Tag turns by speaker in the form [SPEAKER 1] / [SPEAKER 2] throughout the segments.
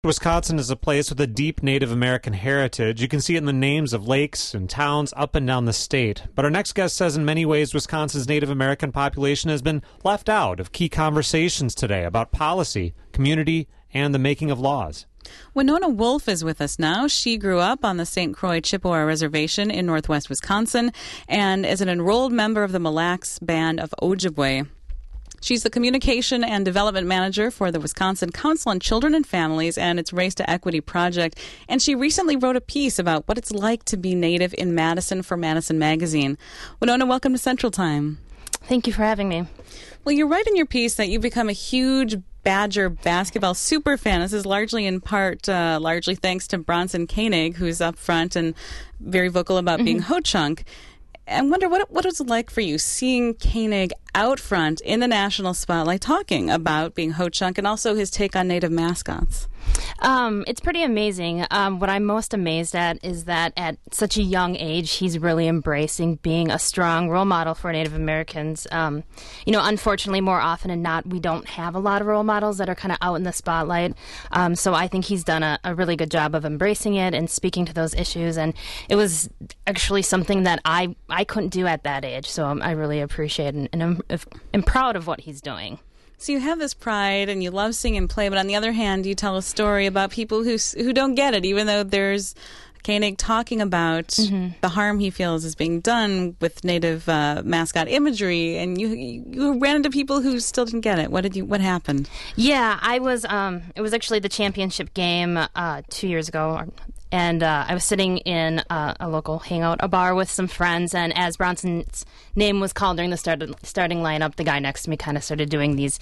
[SPEAKER 1] Wisconsin is a place with a deep Native American heritage. You can see it in the names of lakes and towns up and down the state. But our next guest says in many ways Wisconsin's Native American population has been left out of key conversations today about policy, community, and the making of laws.
[SPEAKER 2] Winona Wolf is with us now. She grew up on the St. Croix Chippewa Reservation in northwest Wisconsin and is an enrolled member of the Mille Lacs Band of Ojibwe. She's the Communication and Development Manager for the Wisconsin Council on Children and Families and its Race to Equity project. And she recently wrote a piece about what it's like to be Native in Madison for Madison Magazine. Winona, welcome to Central Time.
[SPEAKER 3] Thank you for having me.
[SPEAKER 2] Well, you write in your piece that you've become a huge Badger basketball super fan. This is largely in part, largely thanks to Bronson Koenig, who's up front and very vocal about being Ho-Chunk. I wonder what it was like for you seeing Koenig out front in the national spotlight talking about being Ho-Chunk and also his take on Native mascots.
[SPEAKER 3] It's pretty amazing. What I'm most amazed at is that at such a young age, he's really embracing being a strong role model for Native Americans. Unfortunately, more often than not, we don't have a lot of role models that are kind of out in the spotlight. So I think he's done a really good job of embracing it and speaking to those issues. And it was actually something that I couldn't do at that age. So I really appreciate it and I'm proud of what he's doing.
[SPEAKER 2] So you have this pride and you love seeing him play, but on the other hand, you tell a story about people who don't get it, even though there's Koenig talking about the harm he feels is being done with Native mascot imagery, and you ran into people who still didn't get it. What happened?
[SPEAKER 3] Yeah, I was. It was actually the championship game 2 years ago. And I was sitting in a local hangout, a bar with some friends, and as Bronson's name was called during the starting lineup, the guy next to me kind of started doing these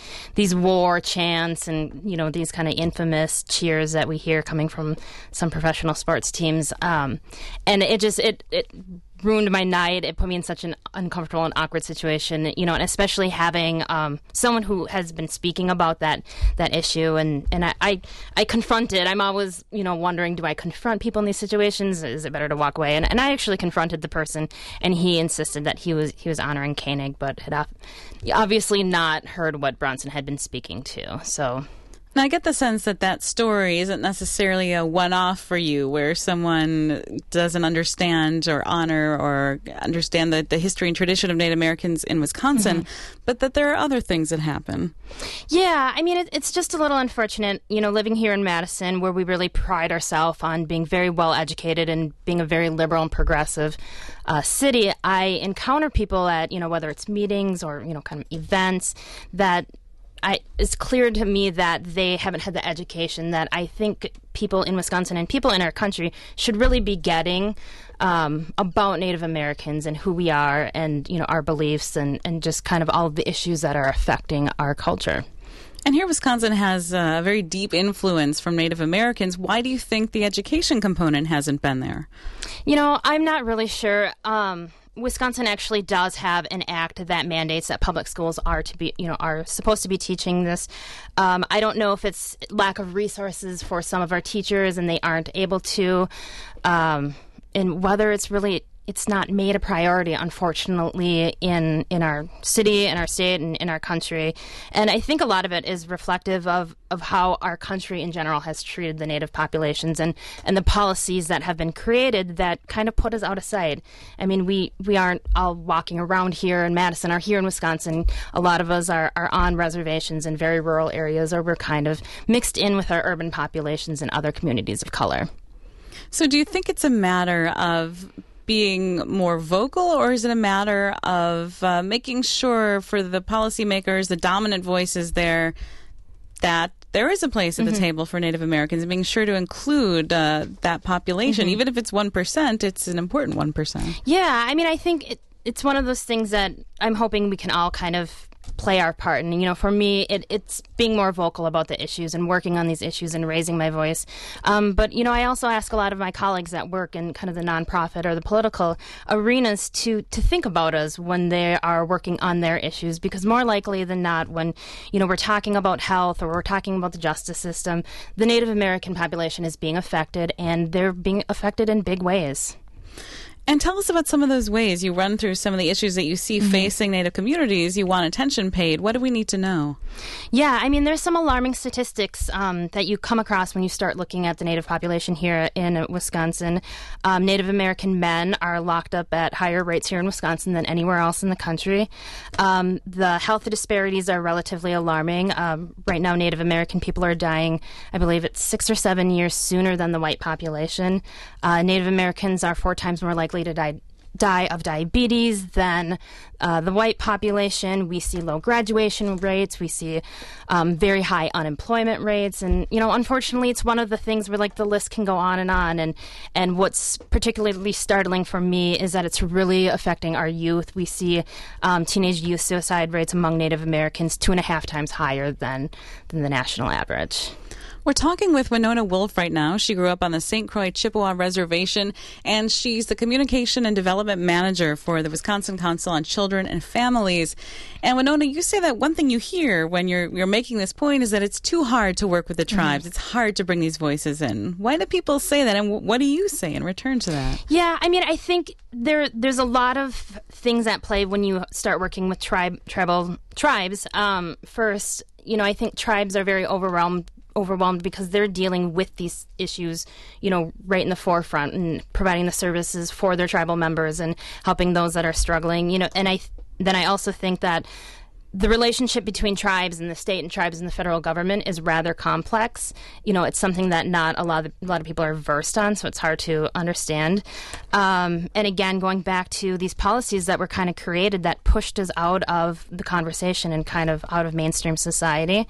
[SPEAKER 3] war chants and, these kind of infamous cheers that we hear coming from some professional sports teams. And it ruined my night. It put me in such an uncomfortable and awkward situation, and especially having someone who has been speaking about that issue. And I confronted. I'm always, wondering, do I confront people in these situations? Is it better to walk away? And I actually confronted the person, and he insisted that he was honoring Koenig, but had obviously not heard what Bronson had been speaking to. So.
[SPEAKER 2] Now, I get the sense that story isn't necessarily a one-off for you, where someone doesn't understand or honor or understand the history and tradition of Native Americans in Wisconsin, but that there are other things that happen.
[SPEAKER 3] Yeah, I mean, it's just a little unfortunate, living here in Madison, where we really pride ourselves on being very well-educated and being a very liberal and progressive city. I encounter people at, whether it's meetings or, kind of events that it's clear to me that they haven't had the education that I think people in Wisconsin and people in our country should really be getting about Native Americans and who we are and, our beliefs and just kind of all of the issues that are affecting our culture.
[SPEAKER 2] And here Wisconsin has a very deep influence from Native Americans. Why do you think the education component hasn't been there?
[SPEAKER 3] I'm not really sure. Wisconsin actually does have an act that mandates that public schools are supposed to be teaching this. I don't know if it's lack of resources for some of our teachers and they aren't able to, and whether it's not made a priority, unfortunately, in our city, in our state, and in our country. And I think a lot of it is reflective of how our country in general has treated the Native populations and the policies that have been created that kind of put us out of sight. I mean, we aren't all walking around here in Madison or here in Wisconsin. A lot of us are on reservations in very rural areas, or we're kind of mixed in with our urban populations and other communities of color.
[SPEAKER 2] So do you think it's a matter of being more vocal, or is it a matter of making sure for the policymakers, the dominant voices there, that there is a place at the table for Native Americans and being sure to include that population? Even if it's 1%, it's an important 1%.
[SPEAKER 3] Yeah, I mean, I think it's one of those things that I'm hoping we can all kind of play our part. And, for me, it's being more vocal about the issues and working on these issues and raising my voice. But, I also ask a lot of my colleagues that work in kind of the nonprofit or the political arenas to think about us when they are working on their issues, because more likely than not, when, we're talking about health or we're talking about the justice system, the Native American population is being affected, and they're being affected in big ways.
[SPEAKER 2] And tell us about some of those ways. You run through some of the issues that you see facing Native communities. You want attention paid. What do we need to know?
[SPEAKER 3] Yeah, I mean, there's some alarming statistics that you come across when you start looking at the Native population here in Wisconsin. Native American men are locked up at higher rates here in Wisconsin than anywhere else in the country. The health disparities are relatively alarming. Right now, Native American people are dying, I believe it's 6 or 7 years sooner than the white population. Native Americans are 4 times more likely to die of diabetes than the white population. We see low graduation rates. We see very high unemployment rates. And, unfortunately, it's one of the things where, the list can go on. And what's particularly startling for me is that it's really affecting our youth. We see teenage youth suicide rates among Native Americans 2.5 times higher than the national average.
[SPEAKER 2] We're talking with Winona Wolf right now. She grew up on the St. Croix Chippewa Reservation, and she's the Communication and Development Manager for the Wisconsin Council on Children and Families. And Winona, you say that one thing you hear when you're making this point is that it's too hard to work with the tribes. It's hard to bring these voices in. Why do people say that, and what do you say in return to that?
[SPEAKER 3] Yeah, I mean, I think there's a lot of things at play when you start working with tribal tribes. First, I think tribes are very overwhelmed because they're dealing with these issues, right in the forefront and providing the services for their tribal members and helping those that are struggling, and I also think that the relationship between tribes and the state and tribes and the federal government is rather complex. It's something that not a lot of people are versed on, so it's hard to understand. And again, going back to these policies that were kind of created that pushed us out of the conversation and kind of out of mainstream society.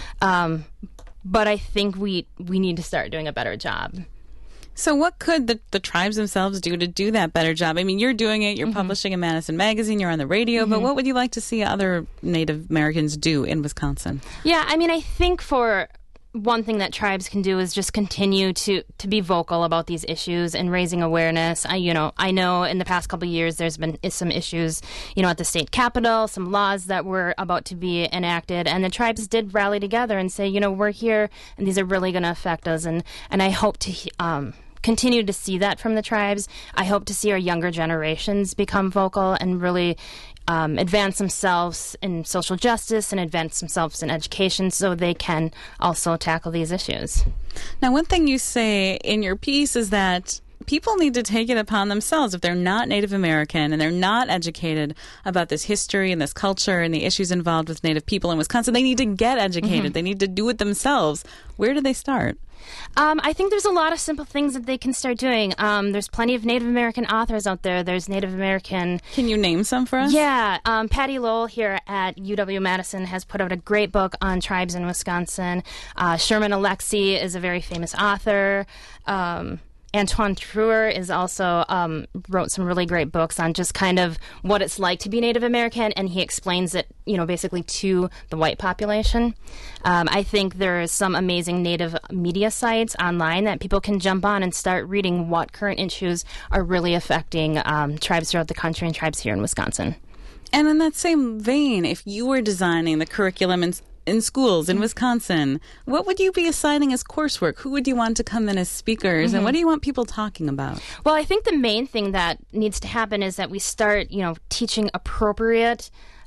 [SPEAKER 3] But I think we need to start doing a better job.
[SPEAKER 2] So what could the tribes themselves do to do that better job? I mean, you're doing it. You're publishing in Madison Magazine. You're on the radio. But what would you like to see other Native Americans do in Wisconsin?
[SPEAKER 3] Yeah, I mean, I think for one thing that tribes can do is just continue to be vocal about these issues and raising awareness. I know in the past couple of years there's been some issues, at the state capitol, some laws that were about to be enacted, and the tribes did rally together and say, we're here and these are really going to affect us. And I hope to continue to see that from the tribes. I hope to see our younger generations become vocal and really advance themselves in social justice and advance themselves in education so they can also tackle these issues.
[SPEAKER 2] Now, one thing you say in your piece is that people need to take it upon themselves if they're not Native American and they're not educated about this history and this culture and the issues involved with Native people in Wisconsin. They need to get educated. They need to do it themselves. Where do they start?
[SPEAKER 3] I think there's a lot of simple things that they can start doing. There's plenty of Native American authors out there. There's Native American...
[SPEAKER 2] Can you name some for us?
[SPEAKER 3] Yeah. Patty Lowell here at UW-Madison has put out a great book on tribes in Wisconsin. Sherman Alexie is a very famous author. Antoine Truer is also wrote some really great books on just kind of what it's like to be Native American, and he explains it, basically to the white population. I think there is some amazing Native media sites online that people can jump on and start reading what current issues are really affecting tribes throughout the country and tribes here in Wisconsin.
[SPEAKER 2] And in that same vein, if you were designing the curriculum in schools in Wisconsin, what would you be assigning as coursework? Who would you want to come in as speakers? And what do you want people talking about?
[SPEAKER 3] Well, I think the main thing that needs to happen is that we start, teaching appropriate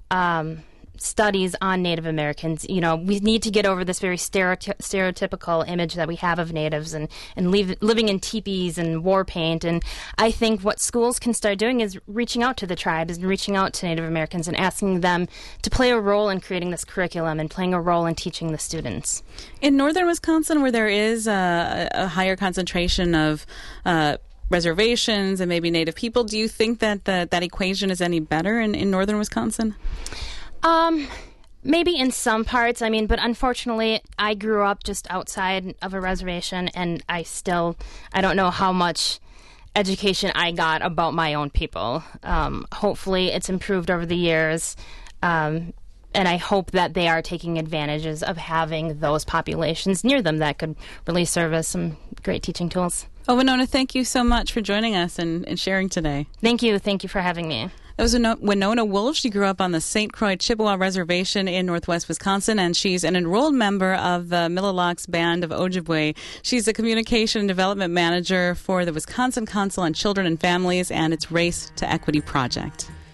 [SPEAKER 3] studies on Native Americans. We need to get over this very stereotypical image that we have of Natives and living in teepees and war paint. And I think what schools can start doing is reaching out to the tribes and reaching out to Native Americans and asking them to play a role in creating this curriculum and playing a role in teaching the students.
[SPEAKER 2] In northern Wisconsin, where there is a higher concentration of reservations and maybe Native people, do you think that that equation is any better in northern Wisconsin?
[SPEAKER 3] Maybe in some parts, but unfortunately, I grew up just outside of a reservation, and I don't know how much education I got about my own people. Hopefully, it's improved over the years, and I hope that they are taking advantages of having those populations near them that could really serve as some great teaching tools.
[SPEAKER 2] Oh, Winona, thank you so much for joining us and sharing today.
[SPEAKER 3] Thank you. Thank you for having me.
[SPEAKER 2] That was Winona Wolf. She grew up on the St. Croix Chippewa Reservation in northwest Wisconsin, and she's an enrolled member of the Millilocks Band of Ojibwe. She's the Communication and Development Manager for the Wisconsin Council on Children and Families and its Race to Equity project.